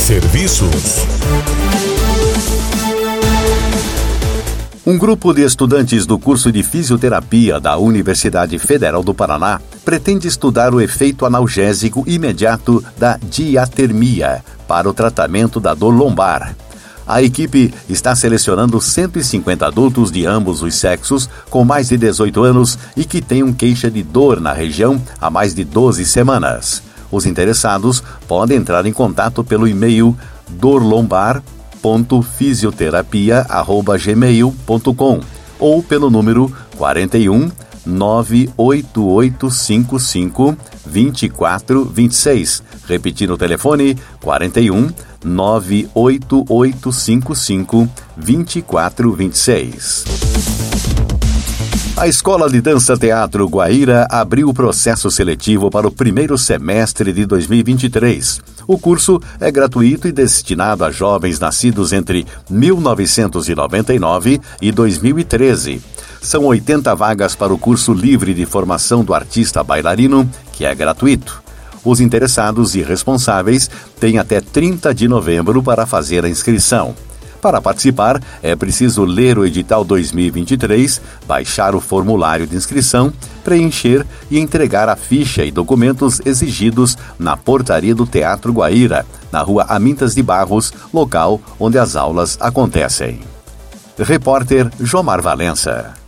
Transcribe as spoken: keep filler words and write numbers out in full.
Serviços. Um grupo de estudantes do curso de fisioterapia da Universidade Federal do Paraná pretende estudar o efeito analgésico imediato da diatermia para o tratamento da dor lombar. A equipe está selecionando cento e cinquenta adultos de ambos os sexos com mais de dezoito anos e que tenham queixa de dor na região há mais de doze semanas. Os interessados podem entrar em contato pelo e-mail dorlombar ponto fisioterapia arroba gmail ponto com ou pelo número quarenta e um, nove oito oito cinco cinco, dois quatro dois seis. Repetindo o telefone, quarenta e um, nove oito oito cinco cinco, dois quatro dois seis. A Escola de Dança Teatro Guaíra abriu o processo seletivo para o primeiro semestre de dois mil e vinte e três. O curso é gratuito e destinado a jovens nascidos entre mil novecentos e noventa e nove e dois mil e treze. São oitenta vagas para o curso livre de formação do artista bailarino, que é gratuito. Os interessados e responsáveis têm até trinta de novembro para fazer a inscrição. Para participar, é preciso ler o edital dois mil e vinte e três, baixar o formulário de inscrição, preencher e entregar a ficha e documentos exigidos na portaria do Teatro Guaíra, na rua Amintas de Barros, local onde as aulas acontecem. Repórter Jomar Valença.